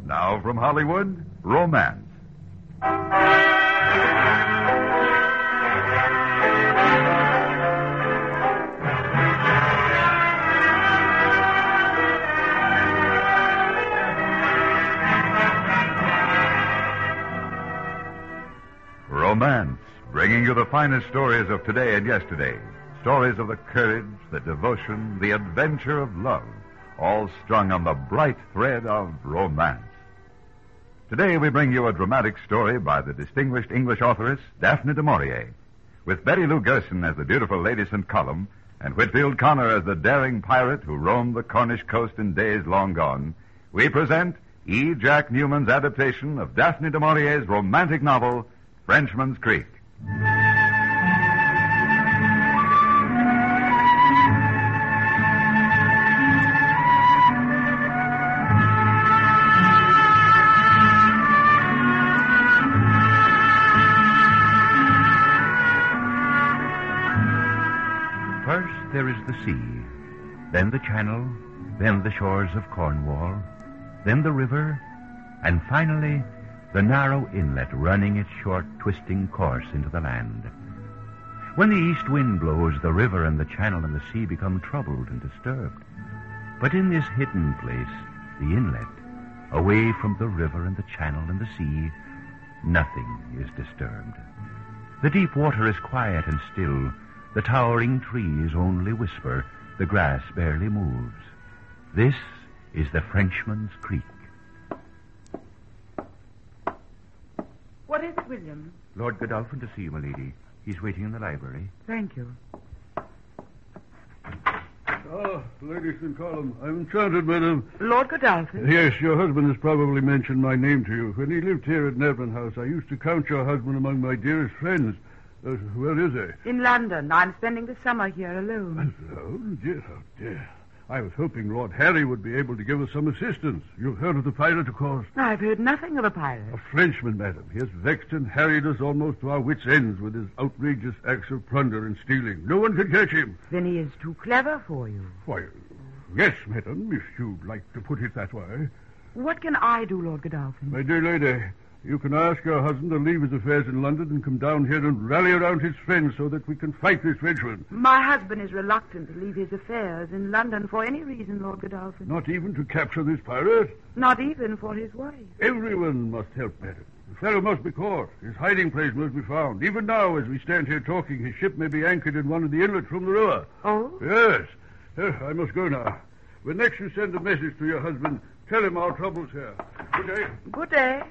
Now from Hollywood, Romance. Romance, bringing you the finest stories of today and yesterday. Stories of the courage, the devotion, the adventure of love, all strung on the bright thread of romance. Today we bring you a dramatic story by the distinguished English authoress, Daphne du Maurier. With Betty Lou Gerson as the beautiful Lady St. Column, and Whitfield Connor as the daring pirate who roamed the Cornish coast in days long gone, we present E. Jack Newman's adaptation of Daphne du Maurier's romantic novel, Frenchman's Creek. First there is the sea, then the channel, then the shores of Cornwall, then the river, and finally the narrow inlet running its short, twisting course into the land. When the east wind blows, the river and the channel and the sea become troubled and disturbed. But in this hidden place, the inlet, away from the river and the channel and the sea, nothing is disturbed. The deep water is quiet and still. The towering trees only whisper. The grass barely moves. This is the Frenchman's Creek. What is it, William? Lord Godolphin to see you, my lady. He's waiting in the library. Thank you. Ah, Lady St. Column, I'm enchanted, madam. Lord Godolphin? Yes, your husband has probably mentioned my name to you. When he lived here at Nevern House, I used to count your husband among my dearest friends. Where is he? In London. I'm spending the summer here alone. Alone? Dear, oh dear. I was hoping Lord Harry would be able to give us some assistance. You've heard of the pirate, of course. I've heard nothing of a pirate. A Frenchman, madam. He has vexed and harried us almost to our wits' ends with his outrageous acts of plunder and stealing. No one can catch him. Then he is too clever for you. Why, yes, madam, if you'd like to put it that way. What can I do, Lord Godolphin? My dear lady, you can ask your husband to leave his affairs in London and come down here and rally around his friends so that we can fight this Frenchman. My husband is reluctant to leave his affairs in London for any reason, Lord Godolphin. Not even to capture this pirate? Not even for his wife. Everyone must help madam. The fellow must be caught. His hiding place must be found. Even now, as we stand here talking, his ship may be anchored in one of the inlets from the river. Oh? Yes. I must go now. When next you send a message to your husband, tell him our trouble's here. Good day. Good day.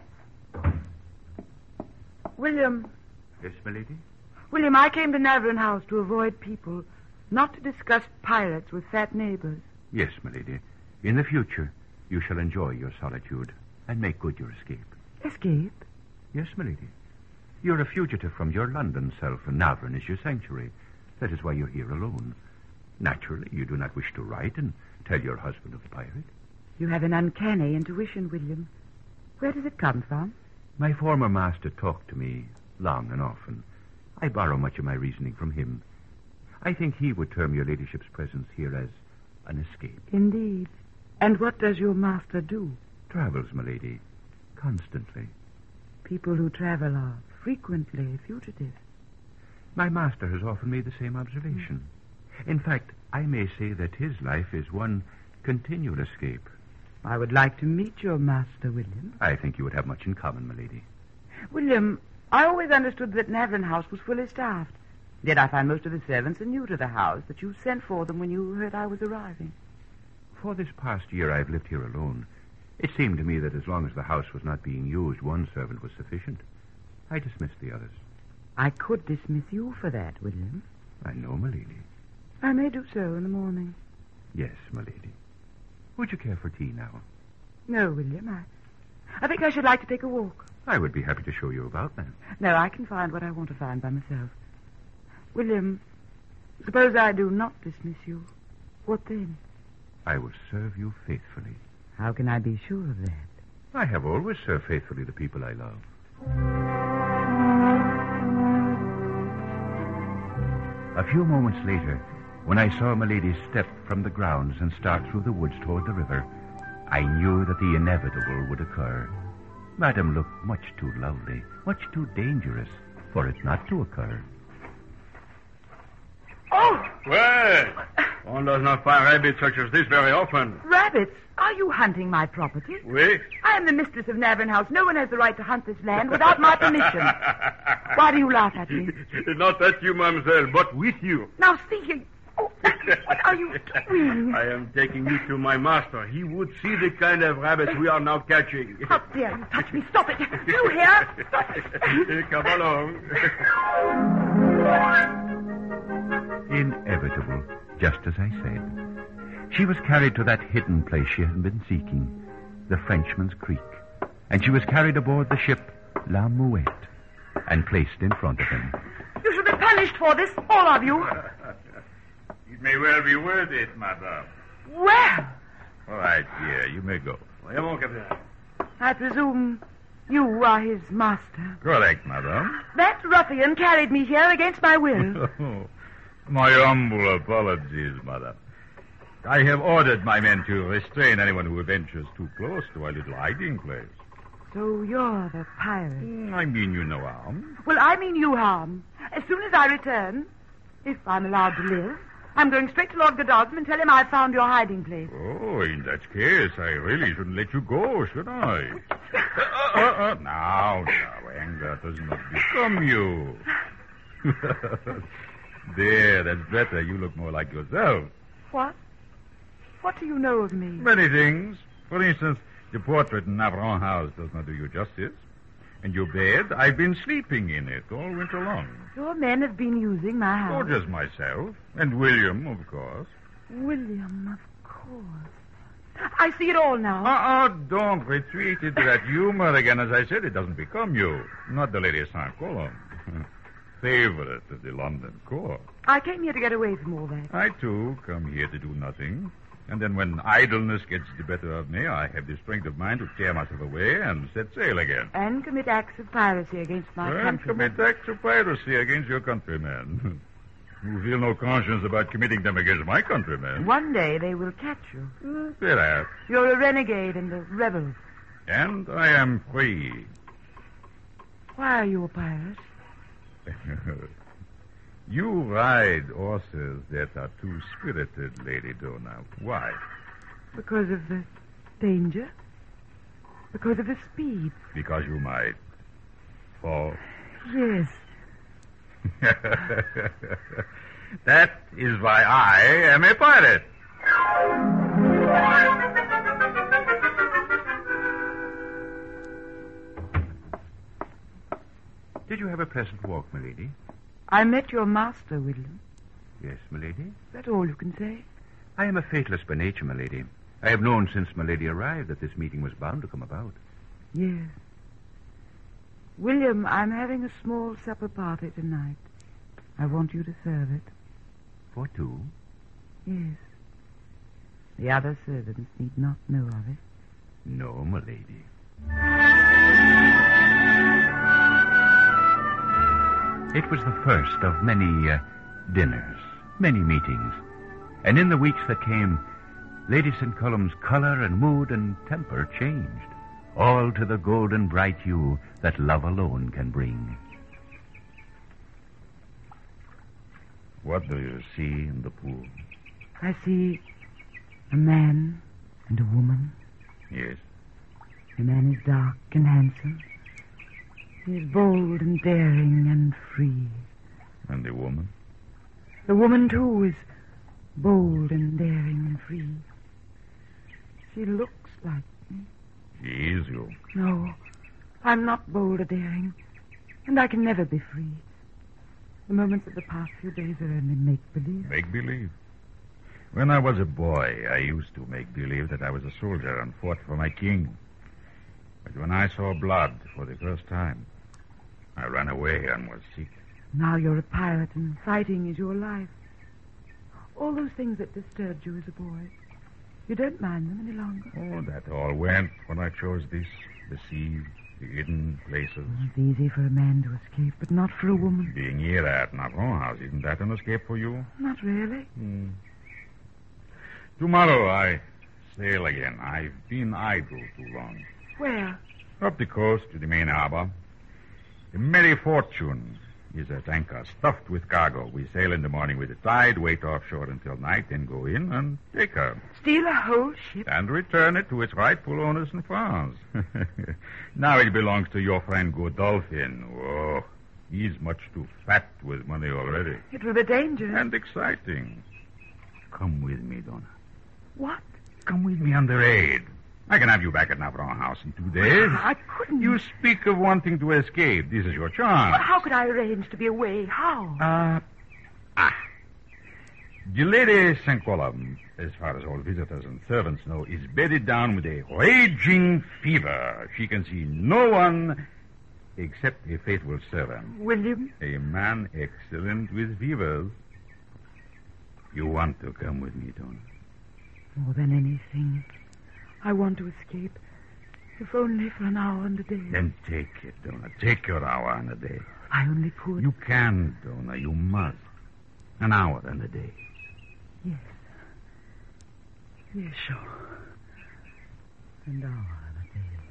William. Yes, my lady? William, I came to Nevern House to avoid people, not to discuss pirates with fat neighbors. Yes, my lady. In the future, you shall enjoy your solitude and make good your escape. Escape? Yes, my lady. You're a fugitive from your London self, and Navern is your sanctuary. That is why you're here alone. Naturally, you do not wish to write and tell your husband of the pirate. You have an uncanny intuition, William. Where does it come from? My former master talked to me long and often. I borrow much of my reasoning from him. I think he would term your ladyship's presence here as an escape. Indeed. And what does your master do? Travels, my lady, constantly. People who travel are frequently fugitives. My master has often made the same observation. In fact, I may say that his life is one continual escape. I would like to meet your master, William. I think you would have much in common, my lady. William, I always understood that Nevern House was fully staffed. Yet I find most of the servants are new to the house, that you sent for them when you heard I was arriving. For this past year I've lived here alone. It seemed to me that as long as the house was not being used, one servant was sufficient. I dismissed the others. I could dismiss you for that, William. I know, my lady. I may do so in the morning. Yes, my lady. Would you care for tea now? No, William. I think I should like to take a walk. I would be happy to show you about, then. No, I can find what I want to find by myself. William, suppose I do not dismiss you. What then? I will serve you faithfully. How can I be sure of that? I have always served faithfully the people I love. A few moments later, when I saw Milady step from the grounds and start through the woods toward the river, I knew that the inevitable would occur. Madame looked much too lovely, much too dangerous for it not to occur. Oh! Well, one does not find rabbits such as this very often. Rabbits? Are you hunting my property? Oui? I am the mistress of Navin House. No one has the right to hunt this land without my permission. Why do you laugh at me? Not at you, mademoiselle, but with you. Now, see here. Oh, what are you doing? I am taking you to my master. He would see the kind of rabbits we are now catching. How dare you touch me? Stop it. You here? Stop it. Come along. Inevitable, just as I said. She was carried to that hidden place she had been seeking, the Frenchman's Creek, and she was carried aboard the ship La Muette and placed in front of him. You should be punished for this, all of you. It may well be worth it, madame. Well, All right, dear, you may go. I presume you are his master. Correct, madame. That ruffian carried me here against my will. My humble apologies, madame. I have ordered my men to restrain anyone who ventures too close to our little hiding place. So you're the pirate. I mean you no harm. Well, I mean you harm. As soon as I return, if I'm allowed to live, I'm going straight to Lord Godolphin and tell him I've found your hiding place. Oh, in that case, I really shouldn't let you go, should I? Now, anger does not become you. There, that's better. You look more like yourself. What? What do you know of me? Many things. For instance, your portrait in Navron House does not do you justice. And your bed, I've been sleeping in it all winter long. Your men have been using my Oh, house. just myself. And William, of course. William, of course. I see it all now. Don't retreat into that humor again. As I said, it doesn't become you. Not the Lady St. Colomb. Favorite of the London court. I came here to get away from all that. I, too, come here to do nothing. And then when idleness gets the better of me, I have the strength of mind to tear myself away and set sail again. And commit acts of piracy against my And countrymen. commit acts of piracy against your countrymen. You feel no conscience about committing them against my countrymen. One day they will catch you. Perhaps. You're a renegade and a rebel. And I am free. Why are you a pirate? You ride horses that are too spirited, Lady Dona. Why? Because of the danger? Because of the speed? Because you might fall. Yes. That is why I am a pirate. Did you have a pleasant walk, milady? I met your master, William. Yes, milady. Is that all you can say? I am a faithless by nature, milady. I have known since milady arrived that this meeting was bound to come about. Yes. William, I'm having a small supper party tonight. I want you to serve it. For two? Yes. The other servants need not know of it. No, milady. It was the first of many dinners, many meetings. And in the weeks that came, Lady St. Column's color and mood and temper changed, all to the golden bright hue that love alone can bring. What do you see in the pool? I see a man and a woman. Yes. The man is dark and handsome. He is bold and daring and free. And the woman? The woman, too, is bold and daring and free. She looks like me. She is you. No, I'm not bold or daring, and I can never be free. The moments of the past few days are only make-believe. Make-believe? When I was a boy, I used to make believe that I was a soldier and fought for my king. But when I saw blood for the first time, I ran away and was sick. Now you're a pirate, and fighting is your life. All those things that disturbed you as a boy, you don't mind them any longer. Oh, that all went when I chose this, the sea, the hidden places. It's easy for a man to escape, but not for a woman. Being here at Navron House, isn't that an escape for you? Not really. Tomorrow I sail again. I've been idle too long. Where? Up the coast to the main harbor. The Mary Fortune is at anchor, stuffed with cargo. We sail in the morning with the tide, wait offshore until night, then go in and take her. Steal a whole ship? And return it to its rightful owners in France. Now it belongs to your friend Godolphin. Oh, he's much too fat with money already. It will be dangerous. And exciting. Come with me, Donna. What? Come with me on the raid. I can have you back at Navarone House in 2 days. I couldn't. You speak of wanting to escape. This is your chance. Well, how could I arrange to be away? How? The Lady St. Column, as far as all visitors and servants know, is bedded down with a raging fever. She can see no one except a faithful servant. William? A man excellent with fevers. You want to come with me, Donna? More than anything. I want to escape, if only for an hour and a day. Then take it, Donna. Take your hour and a day. I only could. You can, Donna. You must. An hour and a day. Yes. Yes, sure. An hour and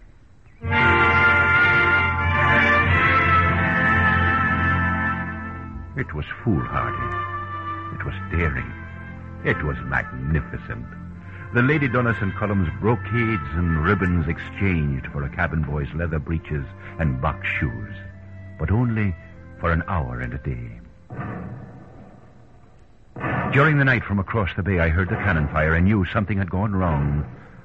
a day. It was foolhardy. It was daring. It was magnificent. The Lady Donna St. Column's brocades and ribbons exchanged for a cabin boy's leather breeches and box shoes, but only for an hour and a day. During the night from across the bay, I heard the cannon fire and knew something had gone wrong.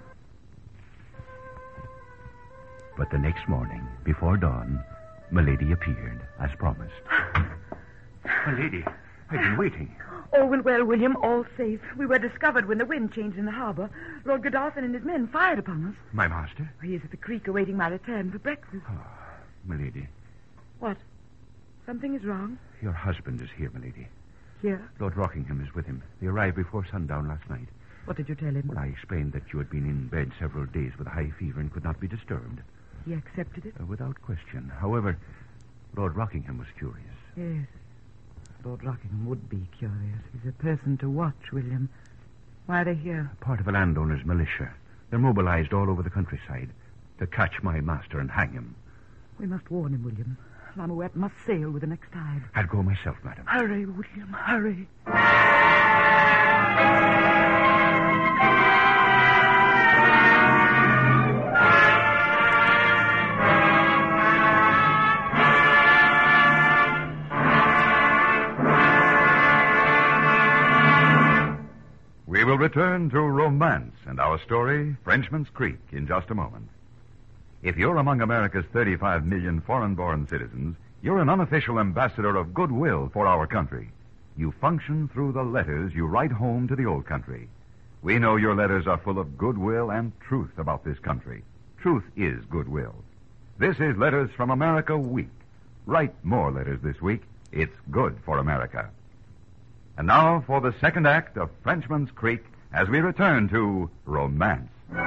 But the next morning, before dawn, Milady appeared, as promised. Milady, I've been waiting. All went well, William. All safe. We were discovered when the wind changed in the harbor. Lord Godolphin and his men fired upon us. My master? He is at the creek awaiting my return for breakfast. Oh, Milady. What? Something is wrong? Your husband is here, Milady. Here? Lord Rockingham is with him. They arrived before sundown last night. What did you tell him? Well, I explained that you had been in bed several days with a high fever and could not be disturbed. He accepted it? Without question. However, Lord Rockingham was curious. Yes. Lord Rockingham would be curious. He's a person to watch, William. Why are they here? Part of a landowner's militia. They're mobilized all over the countryside to catch my master and hang him. We must warn him, William. Lamoette must sail with the next tide. I'll go myself, madam. Hurry, William, hurry. We will return to romance and our story, Frenchman's Creek, in just a moment. If you're among America's 35 million foreign-born citizens, you're an unofficial ambassador of goodwill for our country. You function through the letters you write home to the old country. We know your letters are full of goodwill and truth about this country. Truth is goodwill. This is Letters from America Week. Write more letters this week. It's good for America. And now for the second act of Frenchman's Creek as we return to romance.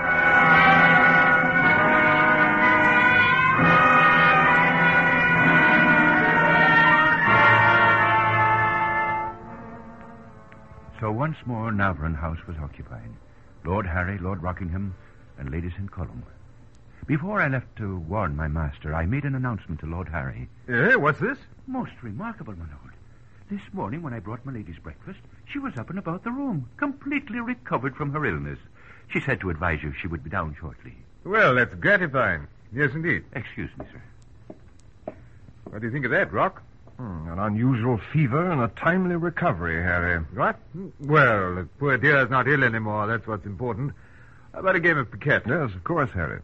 So once more, Navarone House was occupied. Lord Harry, Lord Rockingham, and Lady St. Column. Before I left to warn my master, I made an announcement to Lord Harry. What's this? Most remarkable, my lord. This morning, when I brought my lady's breakfast, she was up and about the room, completely recovered from her illness. She said to advise you she would be down shortly. Well, that's gratifying. Yes, indeed. Excuse me, sir. What do you think of that, Rock? An unusual fever and a timely recovery, Harry. What? Well, the poor dear's not ill anymore. That's what's important. How about a game of piquet? Yes, of course, Harry.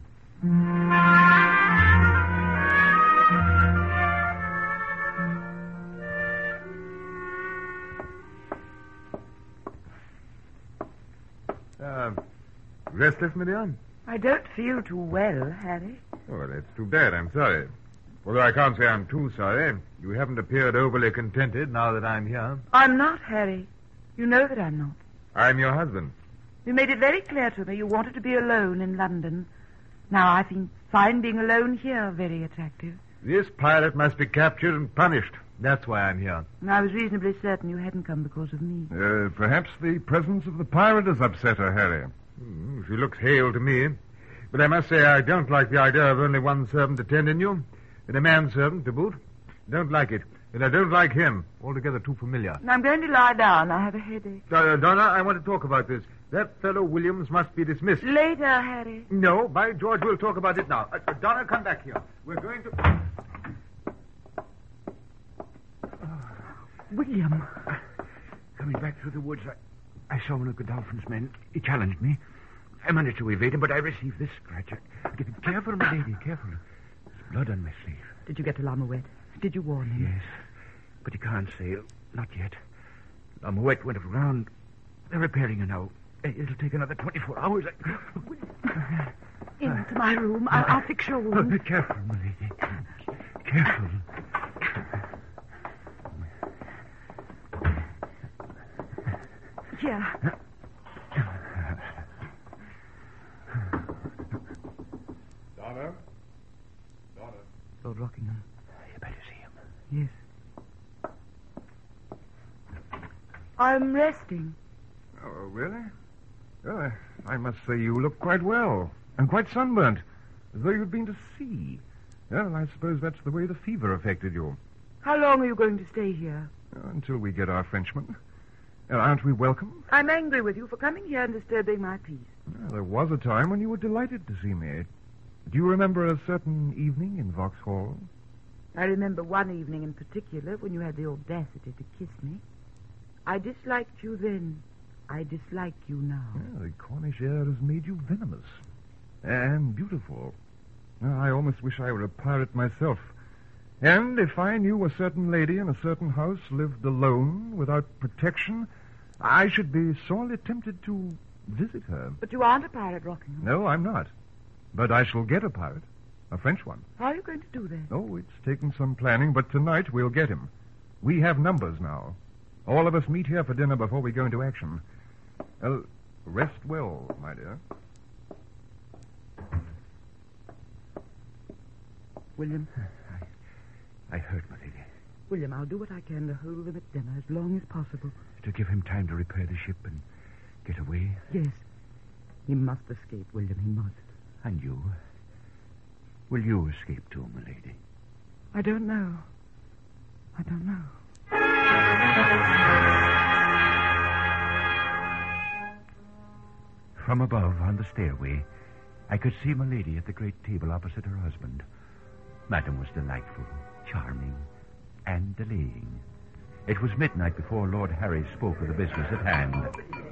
Restless, Madame? I don't feel too well, Harry. Oh, that's too bad. I'm sorry. Although I can't say I'm too sorry. You haven't appeared overly contented now that I'm here. I'm not, Harry. You know that I'm not. I'm your husband. You made it very clear to me you wanted to be alone in London. Now, I find being alone here very attractive. This pirate must be captured and punished. That's why I'm here. I was reasonably certain you hadn't come because of me. Perhaps the presence of the pirate has upset her, Harry. She looks hale to me. But I must say I don't like the idea of only one servant attending you. And a manservant to boot. Don't like it. And I don't like him. Altogether too familiar. I'm going to lie down. I have a headache. Donna, I want to talk about this. That fellow Williams must be dismissed. Later, Harry. No, by George, we'll talk about it now. Donna, come back here. We're going to... William. Coming back through the woods, I saw one of Godolphin's men. He challenged me. I managed to evade him, but I received this scratch. Careful, my lady, careful. There's blood on my sleeve. Did you get to Lamouette? Did you warn him? Yes, but he can't sail. Not yet. Lamouette went aground. They're repairing her now. It'll take another 24 hours. Into my room. I'll fix your wound. Be careful, my lady. Careful. Here. Donna? Lord Rockingham. You better see him. Yes. I'm resting. Oh, really? Well, I must say you look quite well. And quite sunburnt. As though you'd been to sea. Well, I suppose that's the way the fever affected you. How long are you going to stay here? Until we get our Frenchman. Aren't we welcome? I'm angry with you for coming here and disturbing my peace. Well, there was a time when you were delighted to see me. Do you remember a certain evening in Vauxhall? I remember one evening in particular when you had the audacity to kiss me. I disliked you then. I dislike you now. Yeah, the Cornish air has made you venomous. And beautiful. I almost wish I were a pirate myself. And if I knew a certain lady in a certain house lived alone, without protection, I should be sorely tempted to visit her. But you aren't a pirate, Rockingham. No, I'm not. But I shall get a pirate. A French one. How are you going to do that? Oh, it's taken some planning, but tonight we'll get him. We have numbers now. All of us meet here for dinner before we go into action. Well, rest well, my dear. William. I heard, my lady. William, I'll do what I can to hold them at dinner as long as possible. To give him time to repair the ship and get away? Yes. He must escape, William. He must. And you? Will you escape too, my lady? I don't know. I don't know. From above, on the stairway, I could see my lady at the great table opposite her husband. Madam was delightful, charming, and delaying. It was midnight before Lord Harry spoke of the business at hand.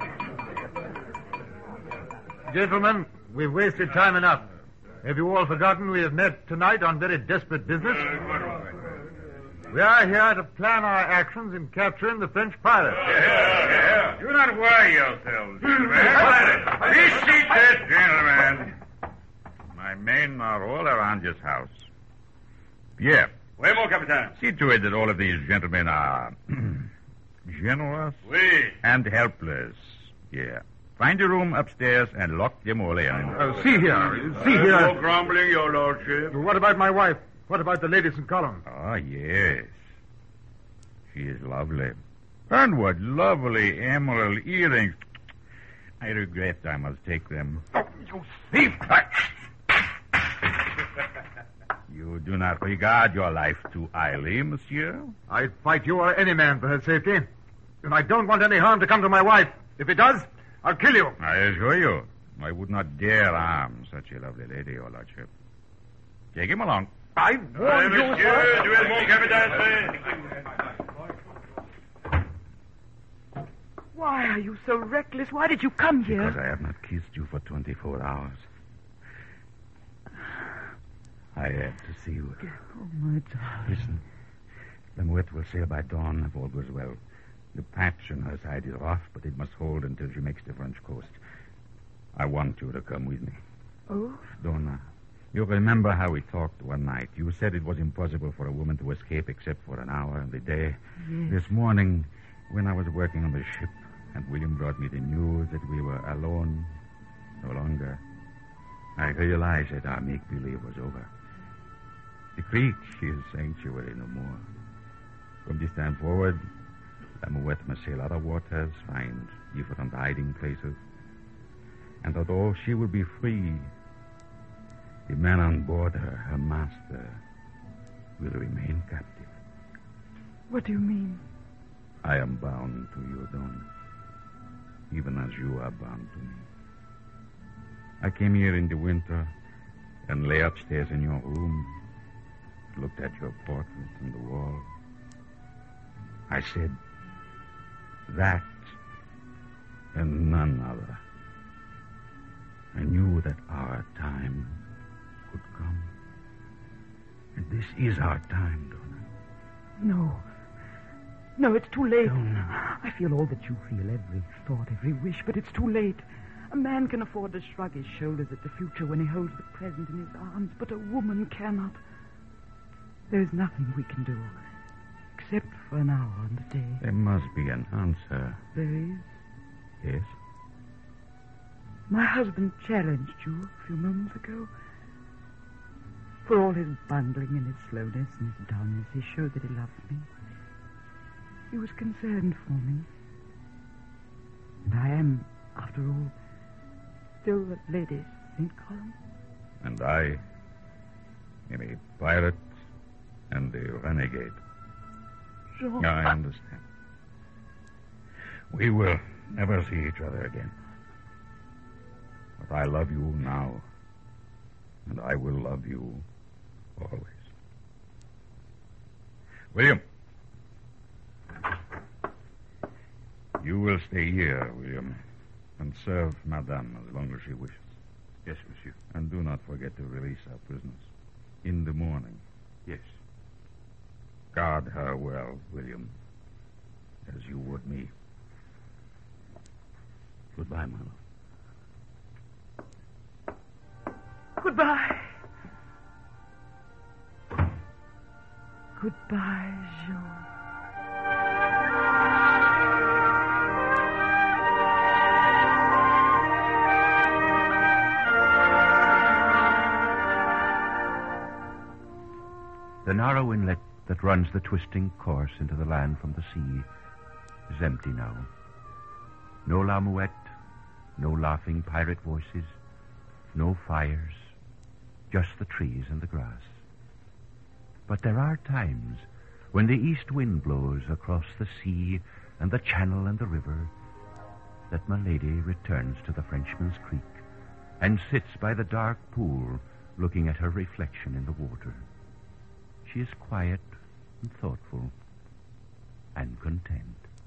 Gentlemen, we've wasted time enough. Have you all forgotten we have met tonight on very desperate business? We are here to plan our actions in capturing the French pirate. Do not worry yourselves, gentlemen. Be seated, gentlemen. My men are all around this house. Pierre. Oui, mon capitaine. See to it that all of these gentlemen are generous Oui. and helpless. Yeah. Find a room upstairs and lock them all in. See here. No grumbling, your lordship. What about my wife? What about the ladies in column? Oh, yes. She is lovely. And what lovely emerald earrings. I regret I must take them. Oh, you thief! You do not regard your life too highly, monsieur? I'd fight you or any man for her safety. And I don't want any harm to come to my wife. If it does, I'll kill you. I assure you, I would not dare harm such a lovely lady, your lordship. Take him along. I warn you, Monsieur, tu es mon capitaine. Why are you so reckless? Why did you come here? Because I have not kissed you for 24 hours. I had to see you. Oh, my darling. Listen. The Mouette will sail by dawn if all goes well. The patch on her side is off, but it must hold until she makes the French coast. I want you to come with me. Oh? Donna, you remember how we talked one night. You said it was impossible for a woman to escape except for an hour in the day. Yes. This morning, when I was working on the ship, and William brought me the news that we were alone no longer, I realized that our make-believe was over. The creek is sanctuary no more. From this time forward, the Mouette must sail other waters, find different hiding places. And although she will be free, the man on board her master, will remain captive. What do you mean? I am bound to you, Dawn, even as you are bound to me. I came here in the winter and lay upstairs in your room, looked at your portrait on the wall. I said, that and none other. I knew that our time would come. And this is our time, Donna. No, it's too late. Donna. I feel all that you feel, every thought, every wish, but it's too late. A man can afford to shrug his shoulders at the future when he holds the present in his arms, but a woman cannot. There's nothing we can do, except for an hour and a day. There must be an answer. There is. Yes? My husband challenged you a few moments ago. For all his bungling and his slowness and his dullness, he showed that he loved me. He was concerned for me. And I am, after all, still the Lady St. Column. And I am a pirate and a renegade. Jean. I understand. We will never see each other again. But I love you now, and I will love you always. William. You will stay here, William, and serve Madame as long as she wishes. Yes, monsieur. And do not forget to release our prisoners in the morning. Yes. Guard her well, William, as you would me. Goodbye, my love. Goodbye. Goodbye, Jean. The narrow inlet that runs the twisting course into the land from the sea is empty now. No La Muette, no laughing pirate voices, no fires, just the trees and the grass. But there are times when the east wind blows across the sea and the channel and the river that Milady returns to the Frenchman's Creek and sits by the dark pool looking at her reflection in the water. She is quiet and thoughtful and content.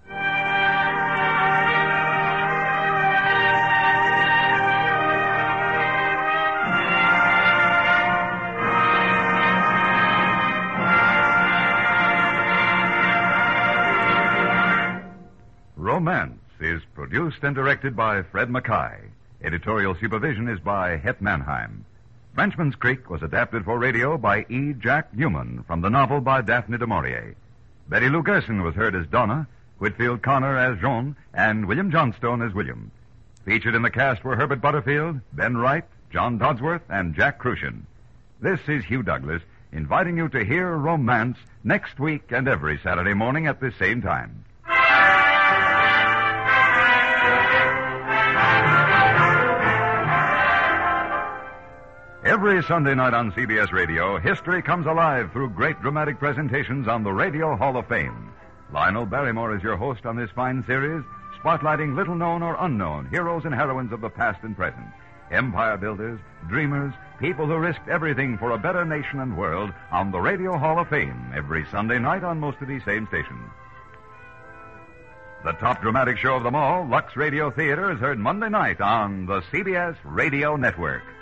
Romance is produced and directed by Fred Mackay. Editorial supervision is by Het Mannheim. Frenchman's Creek was adapted for radio by E. Jack Newman from the novel by Daphne du Maurier. Betty Lou Gerson was heard as Donna, Whitfield Connor as Jean, and William Johnstone as William. Featured in the cast were Herbert Butterfield, Ben Wright, John Dodsworth, and Jack Crucian. This is Hugh Douglas, inviting you to hear Romance next week and every Saturday morning at the same time. Every Sunday night on CBS Radio, history comes alive through great dramatic presentations on the Radio Hall of Fame. Lionel Barrymore is your host on this fine series, spotlighting little-known or unknown heroes and heroines of the past and present. Empire builders, dreamers, people who risked everything for a better nation and world on the Radio Hall of Fame every Sunday night on most of these same stations. The top dramatic show of them all, Lux Radio Theater, is heard Monday night on the CBS Radio Network.